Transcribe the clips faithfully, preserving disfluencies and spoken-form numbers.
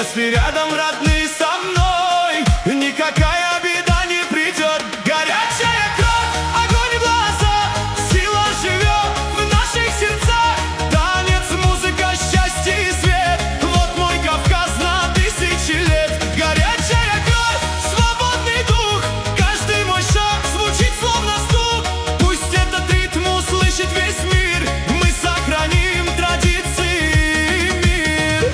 Если рядом родные со мной, никакая беда не придет. Горячая кровь, огонь в глазах, сила живет в наших сердцах. Танец, музыка, счастье и свет, вот мой Кавказ на тысячи лет. Горячая кровь, свободный дух, каждый мой шаг звучит словно стук. Пусть этот ритм услышит весь мир, мы сохраним традиции и мир.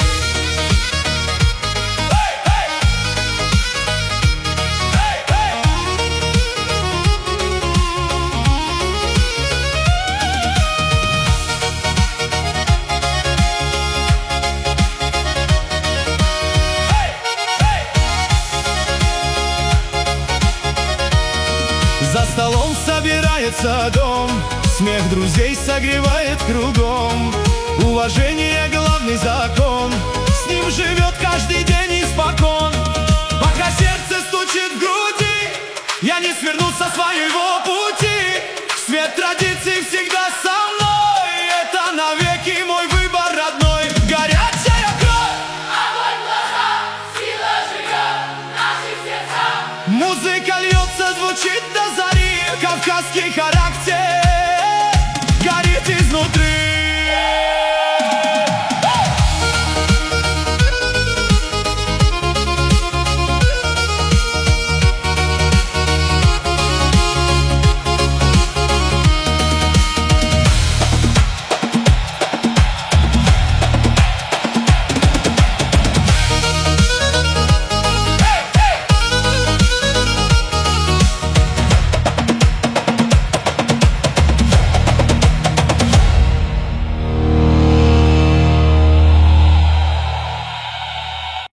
За столом собирается дом, смех друзей согревает кругом. Уважение — главный закон, с ним живет каждый день испокон. Пока сердце стучит в груди, я не сверну со своего пути. Свет традиций всегда со мной, это навеки мой выбор родной. Горячая кровь, Огонь в глазах, сила живет в наших сердцах. музыка льется, звучит до зари. Кавказский характер горит изнутри.